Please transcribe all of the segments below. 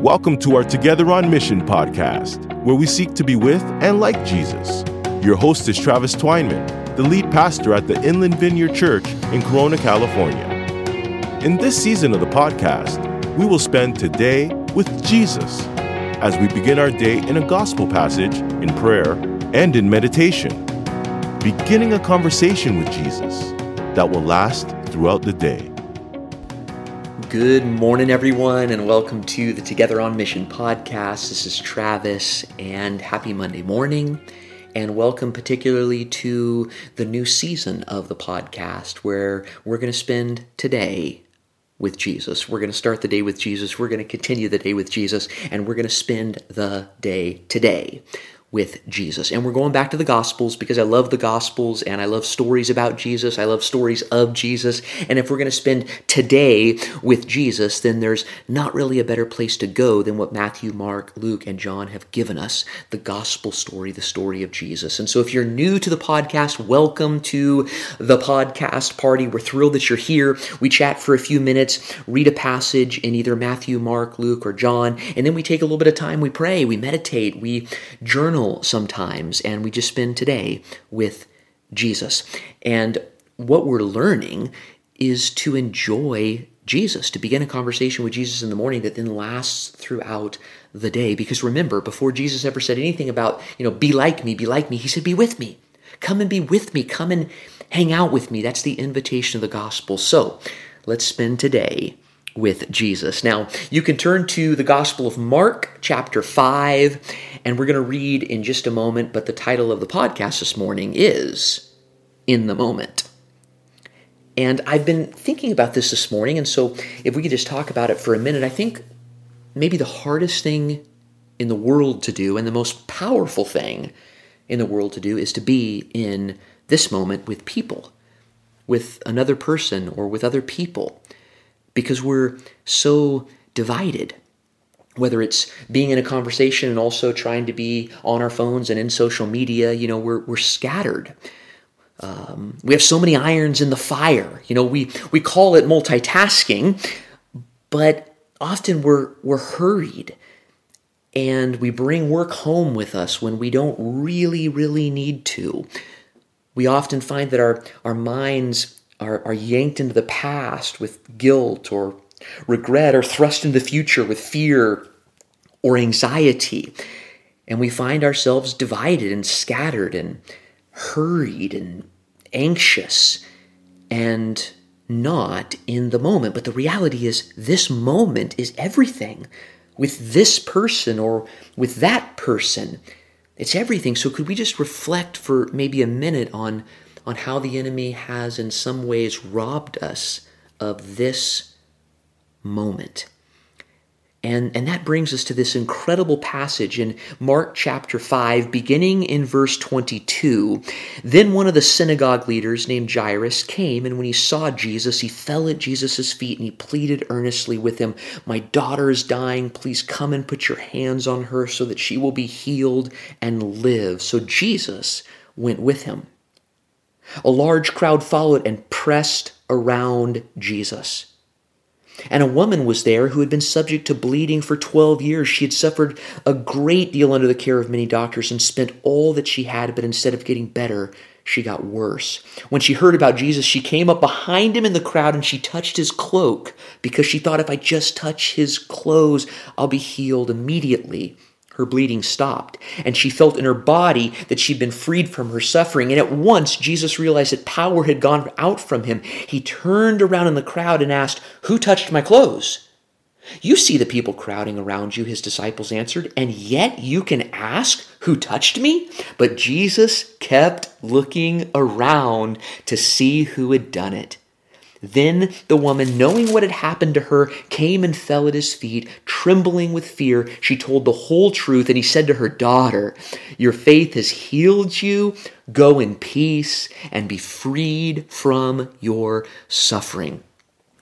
Welcome to our Together on Mission podcast, where we seek to be with and like Jesus. Your host is Travis Twineman, the lead pastor at the Inland Vineyard Church in Corona, California. In this season of the podcast, we will spend today with Jesus as we begin our day in a gospel passage, in prayer, and in meditation, beginning a conversation with Jesus that will last throughout the day. Good morning, everyone, and welcome to the Together on Mission podcast. This is Travis, and happy Monday morning, and welcome particularly to the new season of the podcast where we're going to spend today with Jesus. We're going to start the day with Jesus, we're going to continue the day with Jesus, and we're going to spend the day today with Jesus. And we're going back to the Gospels because I love the Gospels and I love stories about Jesus. I love stories of Jesus. And if we're going to spend today with Jesus, then there's not really a better place to go than what Matthew, Mark, Luke, and John have given us, the Gospel story, the story of Jesus. And so if you're new to the podcast, welcome to the podcast party. We're thrilled that you're here. We chat for a few minutes, read a passage in either Matthew, Mark, Luke, or John, and then we take a little bit of time, we pray, we meditate, we journal sometimes, and we just spend today with Jesus. And what we're learning is to enjoy Jesus, to begin a conversation with Jesus in the morning that then lasts throughout the day. Because remember, before Jesus ever said anything about, be like me, he said, be with me. Come and be with me. Come and hang out with me. That's the invitation of the gospel. So let's spend today with Jesus. Now, you can turn to the Gospel of Mark, chapter 5, and we're going to read in just a moment, but the title of the podcast this morning is In the Moment. And I've been thinking about this morning, and so if we could just talk about it for a minute, I think maybe the hardest thing in the world to do and the most powerful thing in the world to do is to be in this moment with people, with another person or with other people, because we're so divided. Whether it's being in a conversation and also trying to be on our phones and in social media, we're scattered. We have so many irons in the fire. We call it multitasking, but often we're hurried, and we bring work home with us when we don't really need to. We often find that our minds are yanked into the past with guilt or regret, or thrust into the future with fear or anxiety. And we find ourselves divided and scattered and hurried and anxious and not in the moment. But the reality is, this moment is everything. With this person or with that person, it's everything. So could we just reflect for maybe a minute on how the enemy has in some ways robbed us of this moment? And that brings us to this incredible passage in Mark chapter 5, beginning in verse 22. Then one of the synagogue leaders named Jairus came, and when he saw Jesus, he fell at Jesus' feet and he pleaded earnestly with him, "My daughter is dying. Please come and put your hands on her so that she will be healed and live." So Jesus went with him. A large crowd followed and pressed around Jesus. And a woman was there who had been subject to bleeding for 12 years. She had suffered a great deal under the care of many doctors and spent all that she had, but instead of getting better, she got worse. When she heard about Jesus, she came up behind him in the crowd and she touched his cloak because she thought, if I just touch his clothes, I'll be healed immediately. Her bleeding stopped, and she felt in her body that she'd been freed from her suffering. And at once, Jesus realized that power had gone out from him. He turned around in the crowd and asked, "Who touched my clothes?" "You see the people crowding around you," his disciples answered, "and yet you can ask, 'Who touched me?'" But Jesus kept looking around to see who had done it. Then the woman, knowing what had happened to her, came and fell at his feet, trembling with fear. She told the whole truth, and he said to her, "Daughter, your faith has healed you. Go in peace and be freed from your suffering."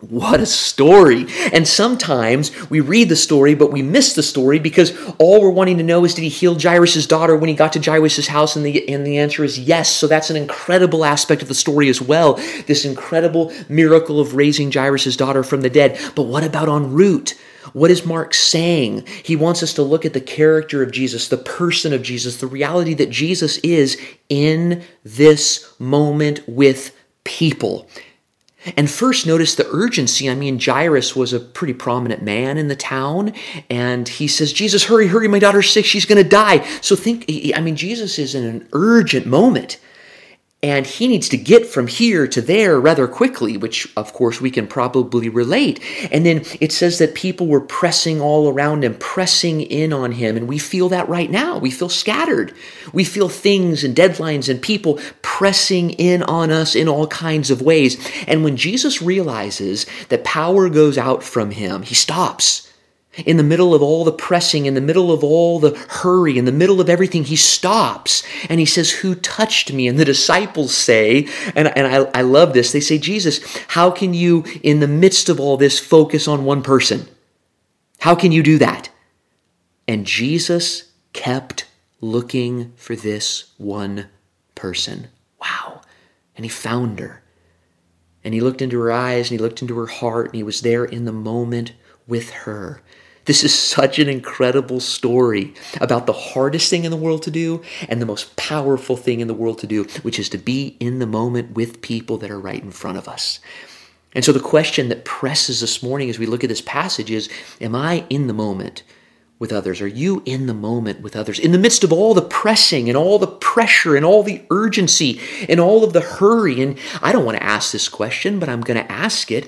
What a story. And sometimes we read the story, but we miss the story because all we're wanting to know is, did he heal Jairus' daughter when he got to Jairus' house? And the answer is yes. So that's an incredible aspect of the story as well. This incredible miracle of raising Jairus' daughter from the dead. But what about en route? What is Mark saying? He wants us to look at the character of Jesus, the person of Jesus, the reality that Jesus is in this moment with people. And first, notice the urgency. I mean, Jairus was a pretty prominent man in the town, and he says, Jesus, hurry, hurry, my daughter's sick, she's going to die. So Jesus is in an urgent moment, and he needs to get from here to there rather quickly, which, of course, we can probably relate. And then it says that people were pressing all around him, pressing in on him, and we feel that right now. We feel scattered. We feel things and deadlines and people pressing in on us in all kinds of ways. And when Jesus realizes that power goes out from him, he stops. In the middle of all the pressing, in the middle of all the hurry, in the middle of everything, he stops and he says, who touched me? And the disciples say, and I love this, they say, Jesus, how can you, in the midst of all this, focus on one person? How can you do that? And Jesus kept looking for this one person. Wow. And he found her. And he looked into her eyes and he looked into her heart and he was there in the moment with her. This is such an incredible story about the hardest thing in the world to do and the most powerful thing in the world to do, which is to be in the moment with people that are right in front of us. And so the question that presses this morning as we look at this passage is, am I in the moment with others? Are you in the moment with others? In the midst of all the pressing and all the pressure and all the urgency and all of the hurry. And I don't want to ask this question, but I'm going to ask it.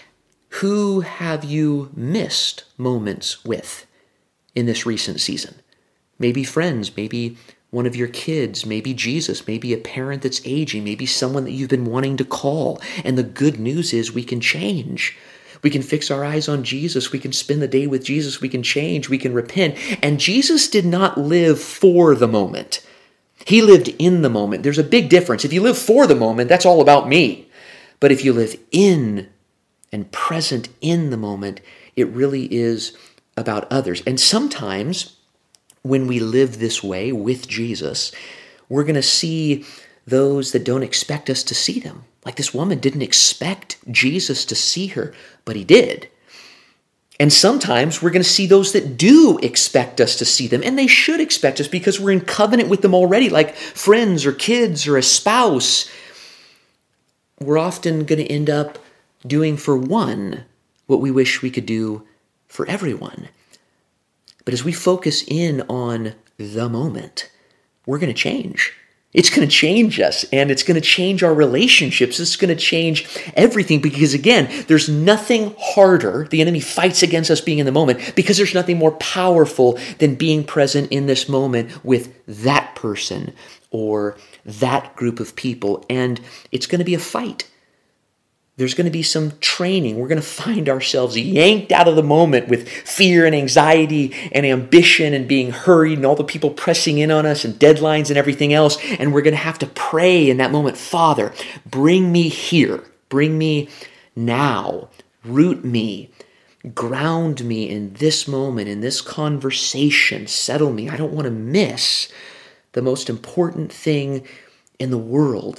Who have you missed moments with in this recent season? Maybe friends, maybe one of your kids, maybe Jesus, maybe a parent that's aging, maybe someone that you've been wanting to call. And the good news is we can change. We can fix our eyes on Jesus. We can spend the day with Jesus. We can change. We can repent. And Jesus did not live for the moment. He lived in the moment. There's a big difference. If you live for the moment, that's all about me. But if you live in and present in the moment, it really is about others. And sometimes when we live this way with Jesus, we're going to see those that don't expect us to see them. Like this woman didn't expect Jesus to see her, but he did. And sometimes we're going to see those that do expect us to see them, and they should expect us because we're in covenant with them already, like friends or kids or a spouse. We're often going to end up doing for one what we wish we could do for everyone. But as we focus in on the moment, we're going to change. It's going to change us, and it's going to change our relationships. It's going to change everything because, again, there's nothing harder. The enemy fights against us being in the moment because there's nothing more powerful than being present in this moment with that person or that group of people. And it's going to be a fight. There's going to be some training. We're going to find ourselves yanked out of the moment with fear and anxiety and ambition and being hurried and all the people pressing in on us and deadlines and everything else. And we're going to have to pray in that moment, Father, bring me here. Bring me now. Root me. Ground me in this moment, in this conversation. Settle me. I don't want to miss the most important thing in the world.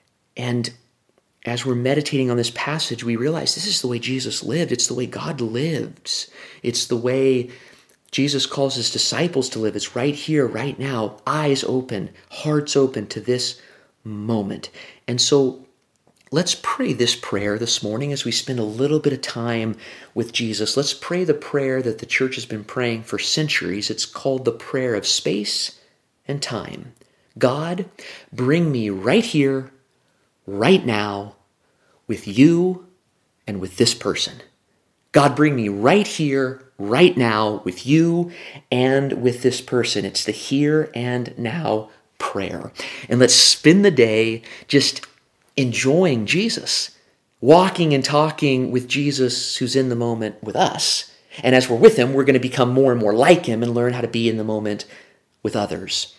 And as we're meditating on this passage, we realize this is the way Jesus lived. It's the way God lives. It's the way Jesus calls his disciples to live. It's right here, right now, eyes open, hearts open to this moment. And so let's pray this prayer this morning as we spend a little bit of time with Jesus. Let's pray the prayer that the church has been praying for centuries. It's called the prayer of space and time. God, bring me right here, right now, with you and with this person. God, bring me right here, right now, with you and with this person. It's the here and now prayer. And let's spend the day just enjoying Jesus, walking and talking with Jesus who's in the moment with us. And as we're with him, we're going to become more and more like him and learn how to be in the moment with others.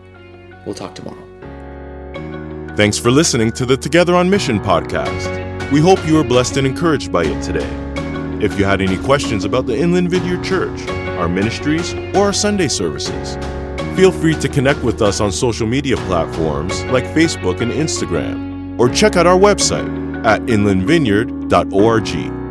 We'll talk tomorrow. Thanks for listening to the Together on Mission podcast. We hope you were blessed and encouraged by it today. If you had any questions about the Inland Vineyard Church, our ministries, or our Sunday services, feel free to connect with us on social media platforms like Facebook and Instagram, or check out our website at inlandvineyard.org.